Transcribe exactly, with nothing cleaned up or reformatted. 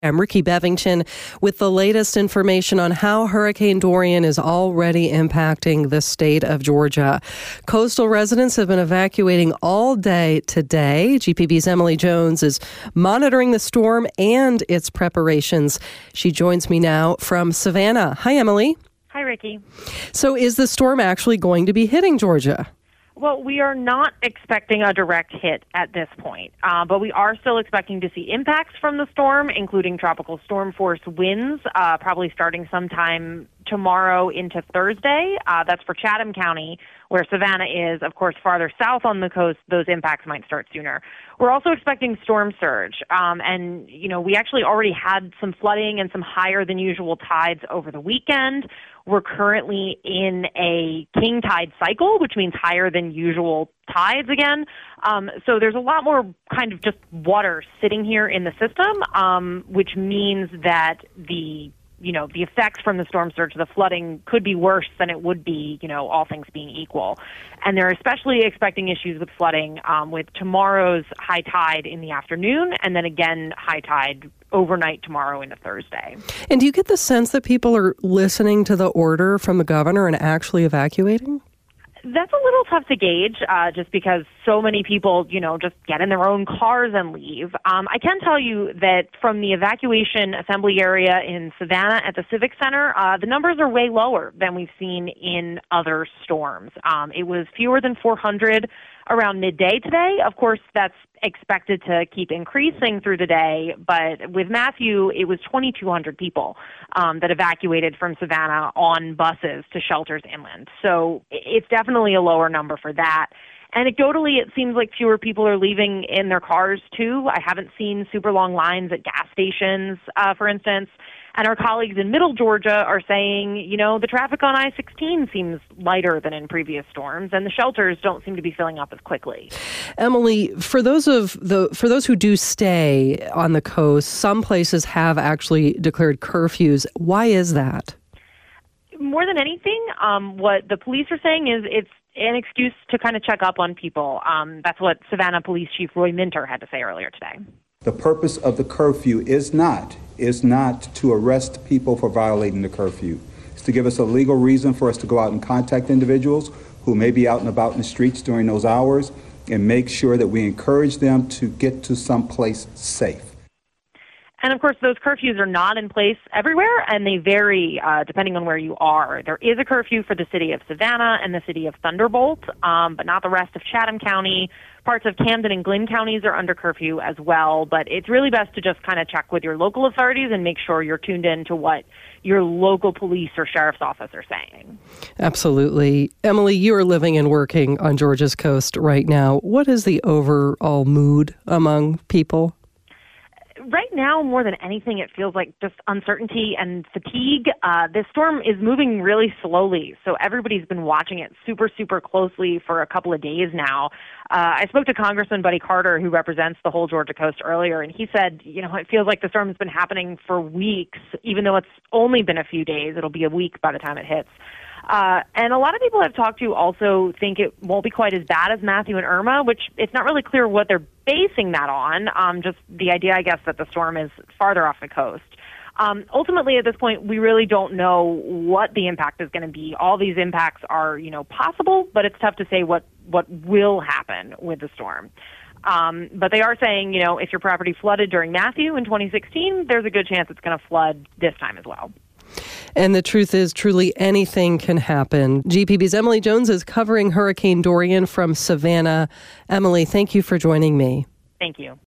I'm Ricky Bevington with the latest information on how Hurricane Dorian is already impacting the state of Georgia. Coastal residents have been evacuating all day today. G P B's Emily Jones is monitoring the storm and its preparations. She joins me now from Savannah. Hi, Emily. Hi, Ricky. So is the storm actually going to be hitting Georgia? Well, we are not expecting a direct hit at this point, uh, but we are still expecting to see impacts from the storm, including tropical storm force winds, uh, probably starting sometime tomorrow into Thursday. Uh, that's for Chatham County, where Savannah is. Of course, farther south on the coast, those impacts might start sooner. We're also expecting storm surge, um, and, you know, we actually already had some flooding and some higher than usual tides over the weekend. We're currently in a king tide cycle, which means higher than usual tides again. Um, so there's a lot more kind of just water sitting here in the system, um, which means that the you know, the effects from the storm surge, the flooding, could be worse than it would be, you know, all things being equal. And they're especially expecting issues with flooding um, with tomorrow's high tide in the afternoon, and then again high tide overnight tomorrow into Thursday. And do you get the sense that people are listening to the order from the governor and actually evacuating? That's a little tough to gauge, uh, just because so many people, you know, just get in their own cars and leave. Um, I can tell you that from the evacuation assembly area in Savannah at the Civic Center, uh, the numbers are way lower than we've seen in other storms. Um, it was fewer than four hundred around midday today. Of course, that's expected to keep increasing through the day, but with Matthew, it was twenty-two hundred people um, that evacuated from Savannah on buses to shelters inland. So it's definitely a lower number for that. Anecdotally, it seems like fewer people are leaving in their cars, too. I haven't seen super long lines at gas stations, uh, for instance. And our colleagues in Middle Georgia are saying, you know, the traffic on I sixteen seems lighter than in previous storms, and the shelters don't seem to be filling up as quickly. Emily, for those of the for those who do stay on the coast, some places have actually declared curfews. Why is that? More than anything, um, what the police are saying is it's an excuse to kind of check up on people. Um, that's what Savannah Police Chief Roy Minter had to say earlier today. The purpose of the curfew is not is not to arrest people for violating the curfew. It's to give us a legal reason for us to go out and contact individuals who may be out and about in the streets during those hours and make sure that we encourage them to get to someplace safe. And, of course, those curfews are not in place everywhere, and they vary uh, depending on where you are. There is a curfew for the city of Savannah and the city of Thunderbolt, um, but not the rest of Chatham County. Parts of Camden and Glynn counties are under curfew as well, but it's really best to just kind of check with your local authorities and make sure you're tuned in to what your local police or sheriff's office are saying. Absolutely. Emily, you are living and working on Georgia's coast right now. What is the overall mood among people? Right now, more than anything, it feels like just uncertainty and fatigue. Uh, this storm is moving really slowly, so everybody's been watching it super, super closely for a couple of days now. Uh, I spoke to Congressman Buddy Carter, who represents the whole Georgia coast, earlier, and he said, you know, it feels like the storm has been happening for weeks, even though it's only been a few days. It'll be a week by the time it hits. Uh, and a lot of people I've talked to also think it won't be quite as bad as Matthew and Irma, which it's not really clear what they're basing that on. Um, just the idea, I guess, that the storm is farther off the coast. Um, ultimately, at this point, we really don't know what the impact is going to be. All these impacts are, you know, possible, but it's tough to say what, what will happen with the storm. Um, but they are saying, you know, if your property flooded during Matthew in twenty sixteen, there's a good chance it's going to flood this time as well. And the truth is, truly anything can happen. G P B's Emily Jones is covering Hurricane Dorian from Savannah. Emily, thank you for joining me. Thank you.